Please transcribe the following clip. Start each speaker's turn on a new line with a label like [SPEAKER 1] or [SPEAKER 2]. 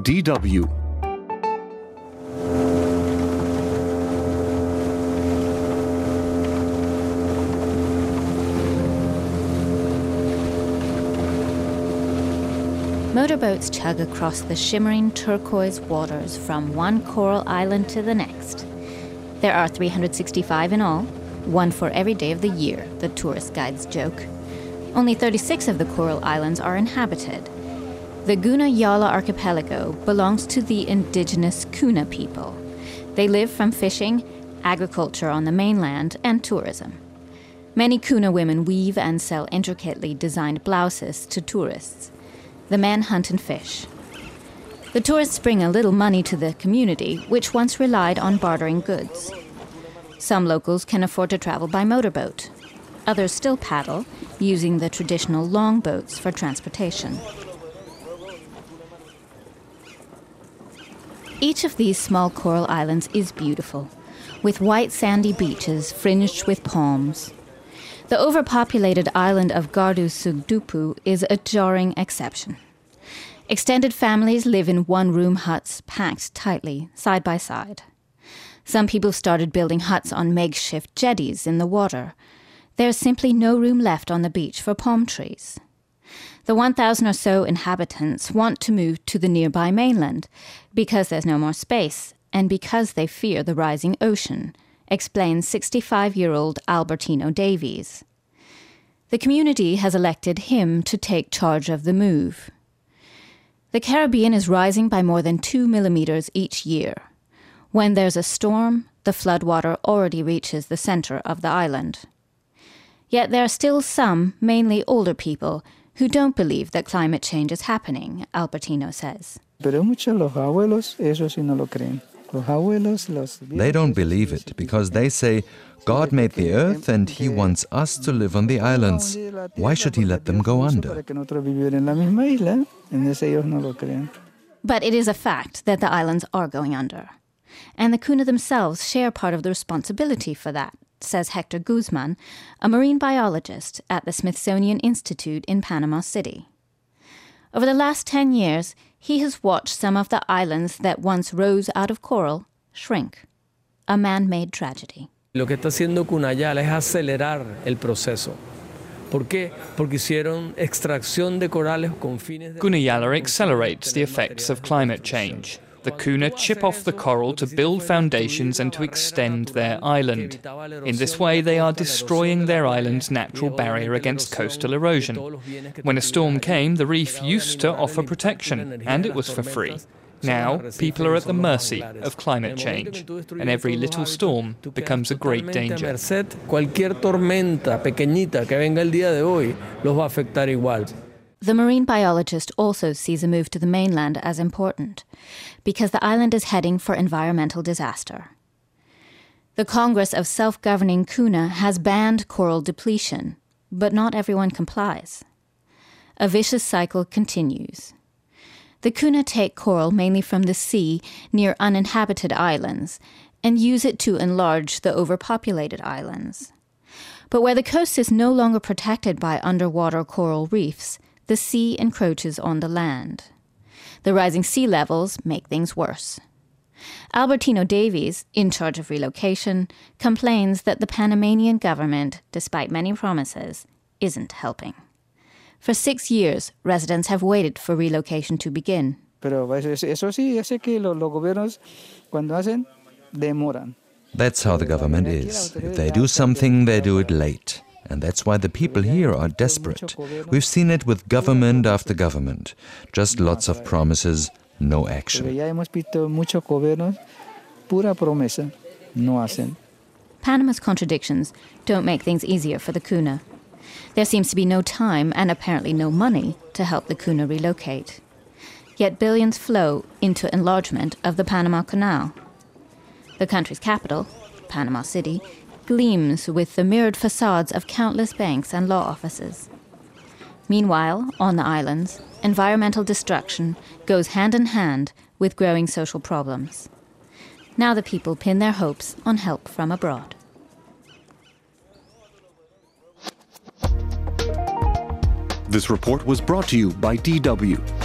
[SPEAKER 1] DW.
[SPEAKER 2] Motorboats chug across the shimmering turquoise waters from one coral island to the next. There are 365 in all, one for every day of the year, the tourist guides joke. Only 36 of the coral islands are inhabited. The Guna Yala archipelago belongs to the indigenous Kuna people. They live from fishing, agriculture on the mainland, and tourism. Many Kuna women weave and sell intricately designed blouses to tourists. The men hunt and fish. The tourists bring a little money to the community, which once relied on bartering goods. Some locals can afford to travel by motorboat. Others still paddle, using the traditional longboats for transportation. Each of these small coral islands is beautiful, with white sandy beaches fringed with palms. The overpopulated island of Gardu Sugdupu is a jarring exception. Extended families live in one-room huts packed tightly, side by side. Some people started building huts on makeshift jetties in the water. There's simply no room left on the beach for palm trees. The 1,000 or so inhabitants want to move to the nearby mainland because there's no more space and because they fear the rising ocean, explains 65-year-old Albertino Davies. The community has elected him to take charge of the move. The Caribbean is rising by more than 2 millimeters each year. When there's a storm, the floodwater already reaches the center of the island. Yet there are still some, mainly older people, who don't believe that climate change is happening, Albertino says.
[SPEAKER 3] They don't believe it because they say, God made the earth and he wants us to live on the islands. Why should he let them go under?
[SPEAKER 2] But it is a fact that the islands are going under. And the Kuna themselves share part of the responsibility for that, says Hector Guzman, a marine biologist at the Smithsonian Institute in Panama City. Over the last 10 years, he has watched some of the islands that once rose out of coral shrink. A man-made tragedy.
[SPEAKER 4] Lo que está haciendo Cunayala es acelerar el proceso. ¿Por qué? Porque hicieron extracción de corales con fines de...
[SPEAKER 5] Cunayala accelerates the effects of climate change. The Kuna chip off the coral to build foundations and to extend their island. In this way, they are destroying their island's natural barrier against coastal erosion. When a storm came, the reef used to offer protection, and it was for free. Now, people are at the mercy of climate change, and every little storm becomes a great danger.
[SPEAKER 4] Cualquier tormenta pequeñita que venga el día de hoy los va a afectar igual.
[SPEAKER 2] The marine biologist also sees a move to the mainland as important, because the island is heading for environmental disaster. The Congress of Self-Governing Kuna has banned coral depletion, but not everyone complies. A vicious cycle continues. The Kuna take coral mainly from the sea near uninhabited islands and use it to enlarge the overpopulated islands. But where the coast is no longer protected by underwater coral reefs, the sea encroaches on the land. The rising sea levels make things worse. Albertino Davies, in charge of relocation, complains that the Panamanian government, despite many promises, isn't helping. For 6 years, residents have waited for relocation to begin.
[SPEAKER 3] That's how the government is. If they do something, they do it late. And that's why the people here are desperate. We've seen it with government after government. Just lots of promises, no action.
[SPEAKER 2] Panama's contradictions don't make things easier for the Kuna. There seems to be no time and apparently no money to help the Kuna relocate. Yet billions flow into enlargement of the Panama Canal. The country's capital, Panama City, gleams with the mirrored facades of countless banks and law offices. Meanwhile, on the islands, environmental destruction goes hand in hand with growing social problems. Now the people pin their hopes on help from abroad.
[SPEAKER 1] This report was brought to you by DW.